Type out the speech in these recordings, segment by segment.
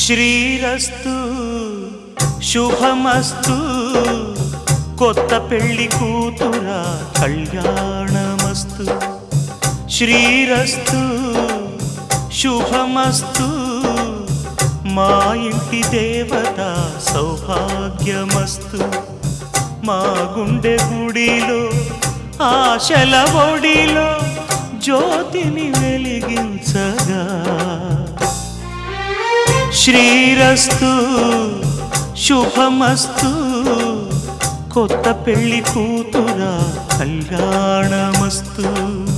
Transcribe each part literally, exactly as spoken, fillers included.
శ్రీరస్తు శుభమస్తు కొత్త పెళ్లి కూతురా కళ్యాణమస్తు. శ్రీరస్తు శుభమస్తు మా ఇంటి దేవత సౌభాగ్యమస్తు. మా గుండె గుడిలో ఆశల ఒడిలో జ్యోతిని వెలిగించగా. శ్రీరస్తు శుభమస్తు కొత్త పెళ్లి కూతురా కళ్యాణమస్తు.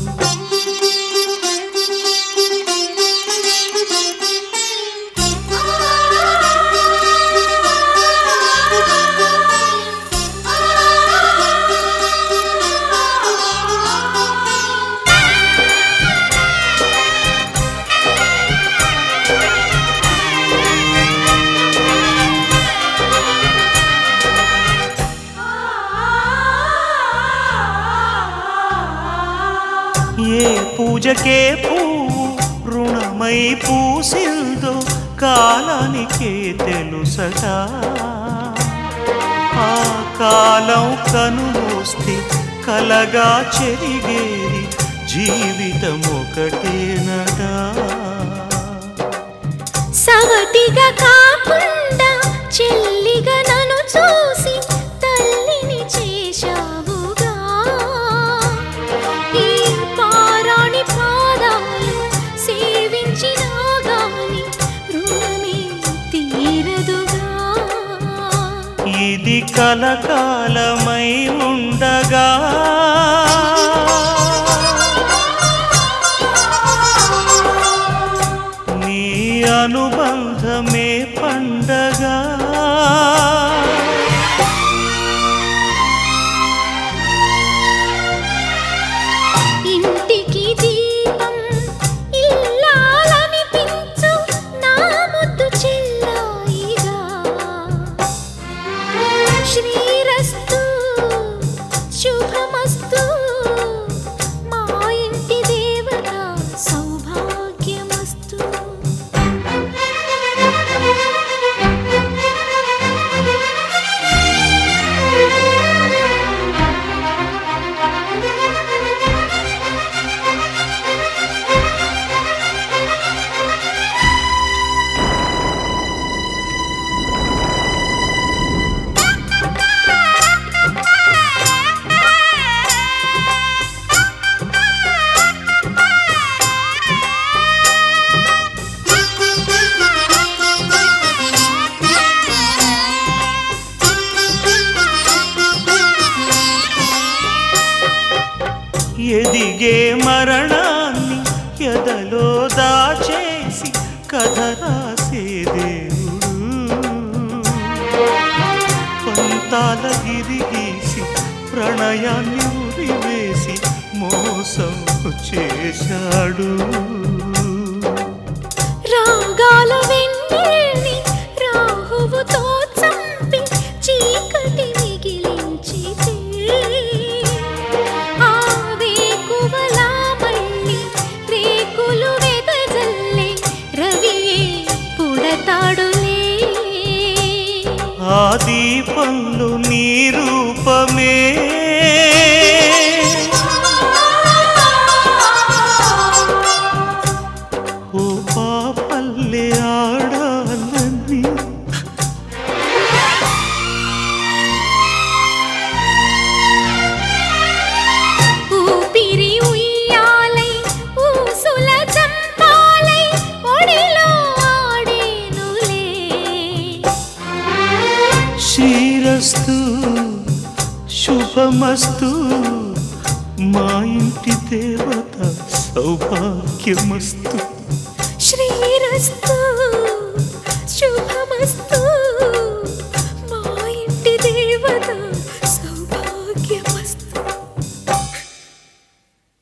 ఏ పూజకే పువ్వు రుణమై పూసిందో కాలానికే తెలుసగా. ఆ కాలం కనుమూస్తే కలగా చెరిగేది జీవితం ఒకటేనగా. సవతిగా కాకుండా చెల్లిగా నన్ను చూసి తల్లిని చేశావుగా. ఈ పారాణి పాదాలు సేవించినా గాని రుణమే తీరదుగా. ఇది కలకాలమై ఉండగా. నీ అనుబంధమే పండగా. ఇంటికి దీపం ఇల్లాలనిపించు నా ముద్దు చెల్లాయిగా. శ్రీరస్తు శుభమస్తు మా ఇంటి దేవత సౌభాగ్యమస్తు. ఎదిగే మరణాన్ని ఎదలో దాచేసి కథ రాసే దేవుడు. పంతాల గిరిగీసి ప్రణయాన్ని ఉరివేసి మోసం చేశాడు. రాగాల వెన్నెల్ని రాహువుతో చంపి చీకటి మిగిలించితే ఆ వేకువలా మళ్ళీ రేకులు వెదజల్లే రవియే పుడతాడులే. ఆ దీపంలో నీ రూపమే ఓ పాపల్లే ఆడాలని. ఊపిరి ఉయ్యాలై ఊసుల చంపాలై ఒడిలో ఆడేనులే. శ్రీరస్తు శుభమస్తు మా ఇంటి దేవత సౌభాగ్యమస్తు.